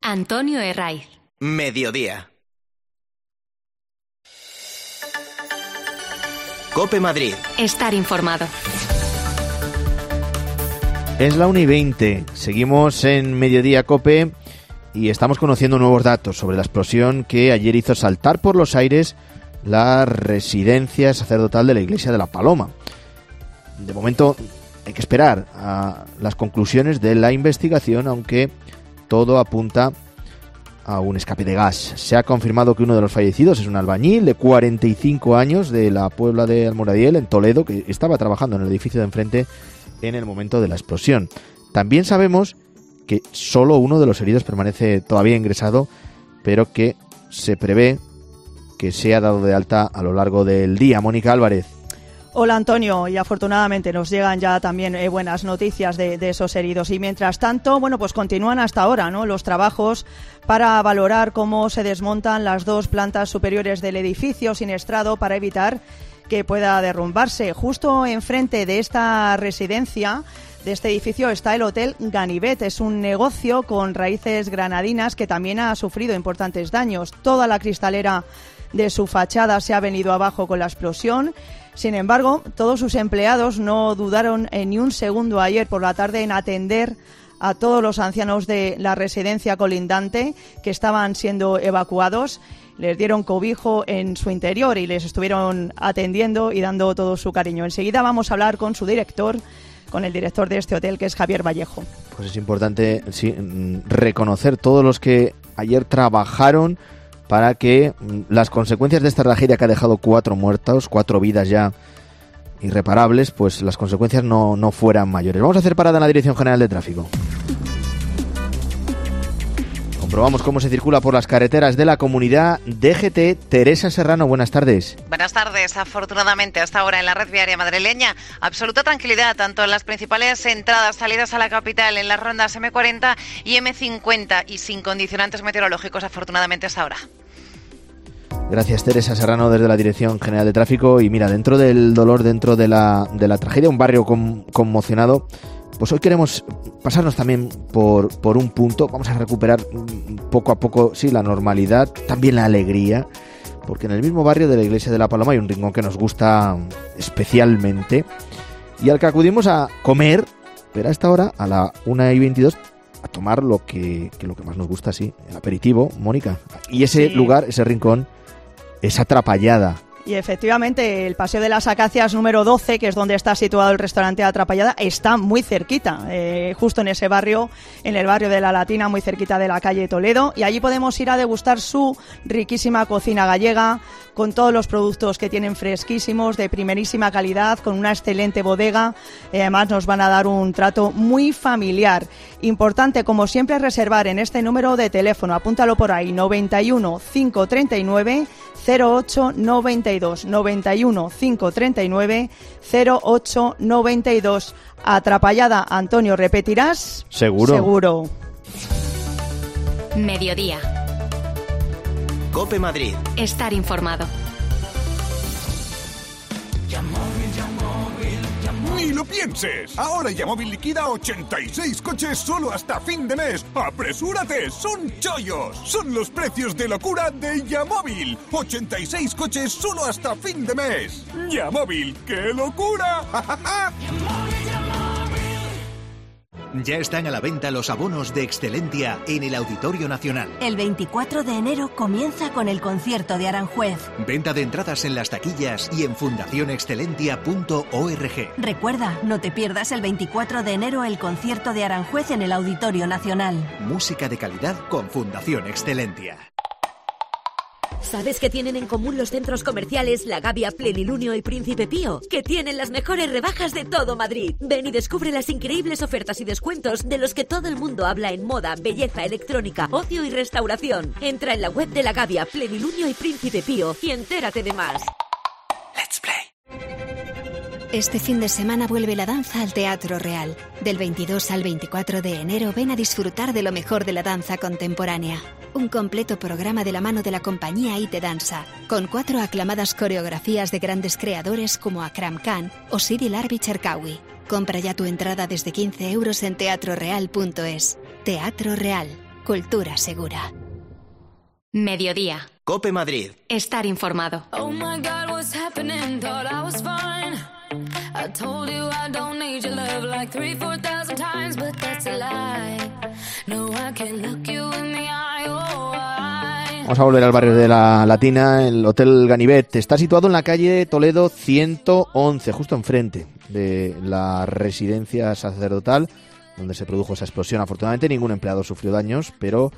Antonio Herraiz. Mediodía. COPE Madrid. Estar informado. Es la 1:20. Seguimos en Mediodía COPE y estamos conociendo nuevos datos sobre la explosión que ayer hizo saltar por los aires la residencia sacerdotal de la Iglesia de la Paloma. De momento hay que esperar a las conclusiones de la investigación, aunque todo apunta a un escape de gas. Se ha confirmado que uno de los fallecidos es un albañil de 45 años de la Puebla de Almoradiel, en Toledo, que estaba trabajando en el edificio de enfrente en el momento de la explosión. También sabemos que solo uno de los heridos permanece todavía ingresado, pero que se prevé que sea dado de alta a lo largo del día. Mónica Álvarez. Hola Antonio, y afortunadamente nos llegan ya también buenas noticias de esos heridos. Y mientras tanto, pues continúan hasta ahora, ¿no?, los trabajos para valorar cómo se desmontan las dos plantas superiores del edificio siniestrado para evitar que pueda derrumbarse. Justo enfrente de esta residencia, de este edificio, está el Hotel Ganivet. Es un negocio con raíces granadinas que también ha sufrido importantes daños. Toda la cristalera de su fachada se ha venido abajo con la explosión. Sin embargo, todos sus empleados no dudaron ni un segundo ayer por la tarde en atender a todos los ancianos de la residencia colindante que estaban siendo evacuados. Les dieron cobijo en su interior y les estuvieron atendiendo y dando todo su cariño. Enseguida vamos a hablar con su director, con el director de este hotel, que es Javier Vallejo. Pues es importante reconocer todos los que ayer trabajaron para que las consecuencias de esta tragedia que ha dejado 4 muertos, 4 vidas ya irreparables, pues las consecuencias no fueran mayores. Vamos a hacer parada en la Dirección General de Tráfico. Comprobamos cómo se circula por las carreteras de la comunidad. DGT, Teresa Serrano, buenas tardes. Buenas tardes. Afortunadamente, hasta ahora en la red viaria madrileña, absoluta tranquilidad, tanto en las principales entradas, salidas a la capital, en las rondas M40 y M50, y sin condicionantes meteorológicos, afortunadamente, hasta ahora. Gracias, Teresa Serrano, desde la Dirección General de Tráfico. Y mira, dentro del dolor, dentro de la tragedia, un barrio conmocionado, pues hoy queremos pasarnos también por un punto. Vamos a recuperar poco a poco, sí, la normalidad, también la alegría, porque en el mismo barrio de la Iglesia de la Paloma hay un rincón que nos gusta especialmente y al que acudimos a comer, pero a esta hora, a la 1:22, a tomar lo que más nos gusta, sí, el aperitivo, Mónica. Y ese lugar, ese rincón, es Atrapallada. Y efectivamente, el Paseo de las Acacias número 12, que es donde está situado el restaurante Atrapallada, está muy cerquita, justo en ese barrio, en el barrio de la Latina, muy cerquita de la calle Toledo. Y allí podemos ir a degustar su riquísima cocina gallega, con todos los productos que tienen fresquísimos, de primerísima calidad, con una excelente bodega. Además, nos van a dar un trato muy familiar. Importante, como siempre, reservar en este número de teléfono. Apúntalo por ahí, 91 539 0892, 91 539 0892. Atrapallada, Antonio, ¿repetirás? Seguro. Seguro. Mediodía. COPE Madrid. Estar informado. ¡Ni lo pienses! Ahora Yamóvil liquida 86 coches solo hasta fin de mes. ¡Apresúrate! ¡Son chollos! Son los precios de locura de Yamóvil. 86 coches solo hasta fin de mes. Yamóvil, ¡qué locura! Ya están a la venta los abonos de Excelentia en el Auditorio Nacional. El 24 de enero comienza con el concierto de Aranjuez. Venta de entradas en las taquillas y en fundacionexcelentia.org. Recuerda, no te pierdas el 24 de enero el concierto de Aranjuez en el Auditorio Nacional. Música de calidad con Fundación Excelentia. ¿Sabes qué tienen en común los centros comerciales La Gavia, Plenilunio y Príncipe Pío? Que tienen las mejores rebajas de todo Madrid. Ven y descubre las increíbles ofertas y descuentos de los que todo el mundo habla en moda, belleza, electrónica, ocio y restauración. Entra en la web de La Gavia, Plenilunio y Príncipe Pío y entérate de más. Let's play. Este fin de semana vuelve la danza al Teatro Real. Del 22 al 24 de enero ven a disfrutar de lo mejor de la danza contemporánea. Un completo programa de la mano de la compañía IT Danza, con 4 aclamadas coreografías de grandes creadores como Akram Khan o Sidi Larbi Cherkawi. Compra ya tu entrada desde 15 € en teatroreal.es. Teatro Real, cultura segura. Mediodía. COPE Madrid. Estar informado. Oh my God, what's happening? Thought I was fine. I told you I don't need your love like 3,000-4,000 times, but that's a lie. No, I can't look you in the eye. Oh, Vamos a volver al barrio de la Latina. El Hotel Ganivet está situado en la calle Toledo 111, justo enfrente de la residencia sacerdotal donde se produjo esa explosión. Afortunadamente ningún empleado sufrió daños, pero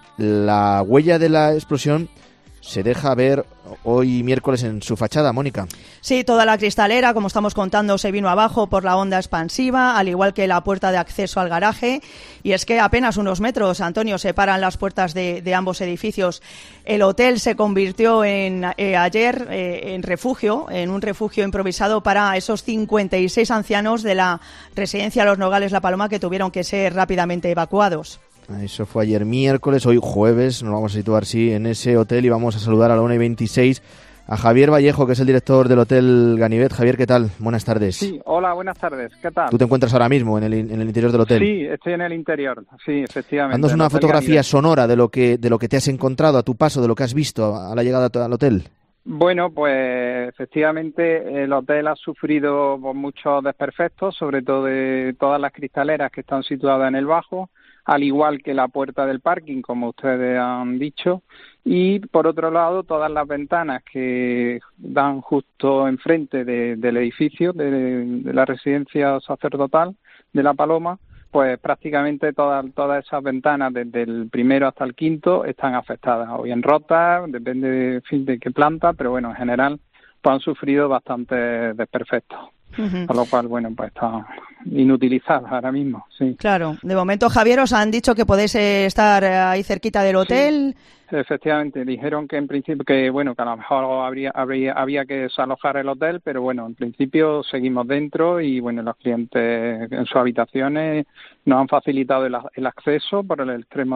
la huella de la explosión se deja ver hoy miércoles en su fachada, Mónica. Sí, toda la cristalera, como estamos contando, se vino abajo por la onda expansiva, al igual que la puerta de acceso al garaje. Y es que apenas unos metros, Antonio, separan las puertas de ambos edificios. El hotel se convirtió ayer en refugio, en un refugio improvisado para esos 56 ancianos de la residencia Los Nogales La Paloma que tuvieron que ser rápidamente evacuados. Eso fue ayer miércoles, hoy jueves nos vamos a situar en ese hotel y vamos a saludar a la 1:26 a Javier Vallejo, que es el director del Hotel Ganivet. Javier, ¿qué tal? Buenas tardes. Sí, hola, buenas tardes, ¿qué tal? ¿Tú te encuentras ahora mismo en el interior del hotel? Sí, estoy en el interior, sí, efectivamente. Dándonos una fotografía sonora de lo que te has encontrado a tu paso, de lo que has visto a la llegada al hotel. Bueno, pues efectivamente el hotel ha sufrido muchos desperfectos, sobre todo de todas las cristaleras que están situadas en el bajo, al igual que la puerta del parking, como ustedes han dicho, y por otro lado todas las ventanas que dan justo enfrente del edificio de la residencia sacerdotal de La Paloma, pues prácticamente todas esas ventanas, desde el primero hasta el quinto, están afectadas, o bien rotas, depende de qué planta, pero bueno, en general pues han sufrido bastantes desperfectos. Con lo cual, bueno, pues está inutilizada ahora mismo, sí. Claro. De momento, Javier, os han dicho que podéis estar ahí cerquita del hotel. Sí, efectivamente. Dijeron que en principio, que bueno, que a lo mejor había que desalojar el hotel, pero bueno, en principio seguimos dentro y bueno, los clientes en sus habitaciones nos han facilitado el acceso por el extremo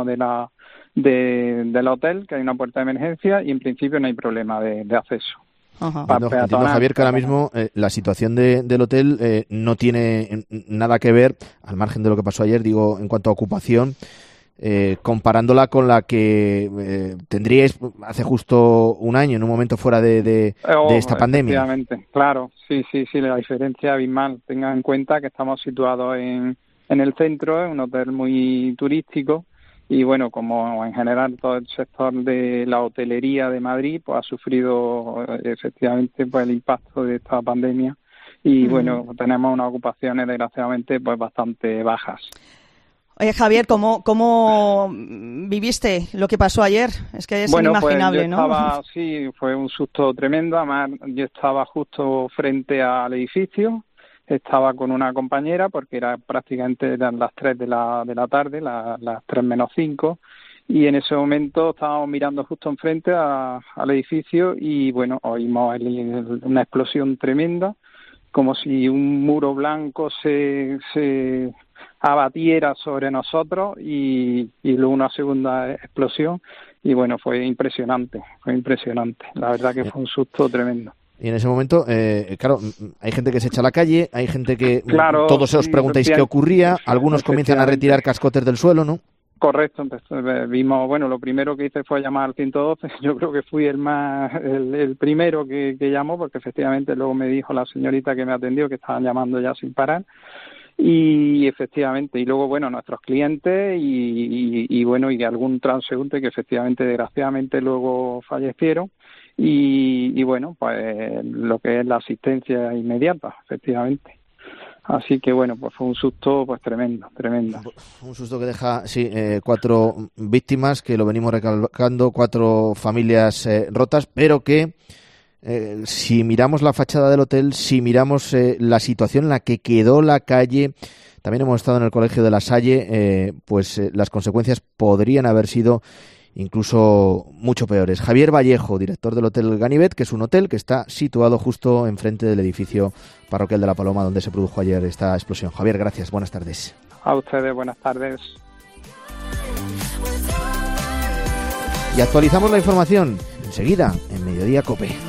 del hotel, que hay una puerta de emergencia y en principio no hay problema de acceso. Entiendo, Javier, que ahora mismo la situación del hotel no tiene nada que ver, al margen de lo que pasó ayer, digo, en cuanto a ocupación, comparándola con la que tendríais hace justo un año, en un momento fuera de esta pandemia. Efectivamente, claro, sí, la diferencia abismal. Tengan en cuenta que estamos situados en el centro, en un hotel muy turístico, y bueno, como en general todo el sector de la hotelería de Madrid pues ha sufrido efectivamente pues el impacto de esta pandemia y bueno, tenemos unas ocupaciones desgraciadamente pues bastante bajas. Oye, Javier, ¿cómo viviste lo que pasó ayer? Es que es inimaginable, pues yo ¿no? Sí, fue un susto tremendo. Además, yo estaba justo frente al edificio. Estaba con una compañera porque eran las 3 de la tarde, las 3 menos 5, y en ese momento estábamos mirando justo enfrente al edificio y bueno, oímos una explosión tremenda, como si un muro blanco se abatiera sobre nosotros y luego una segunda explosión y bueno, fue impresionante, la verdad que fue un susto tremendo. Y en ese momento, claro, hay gente que se echa a la calle, hay gente que todos os preguntáis qué ocurría, algunos comienzan a retirar cascotes del suelo, ¿no? Correcto, vimos, bueno, lo primero que hice fue llamar al 112, yo creo que fui el primero que llamó, porque efectivamente luego me dijo la señorita que me atendió que estaban llamando ya sin parar, y efectivamente, y luego, bueno, nuestros clientes y bueno, y algún transeúnte que efectivamente, desgraciadamente, luego fallecieron, y bueno, pues lo que es la asistencia inmediata, efectivamente. Así que bueno, pues fue un susto pues tremendo. Un susto que deja, 4 víctimas, que lo venimos recalcando, 4 familias rotas, pero que si miramos la fachada del hotel, si miramos la situación en la que quedó la calle, también hemos estado en el Colegio de La Salle, pues las consecuencias podrían haber sido incluso mucho peores. Javier Vallejo, director del Hotel Ganivet, que es un hotel que está situado justo enfrente del edificio parroquial de La Paloma, donde se produjo ayer esta explosión. Javier, gracias. Buenas tardes. A ustedes, buenas tardes. Y actualizamos la información enseguida en Mediodía COPE.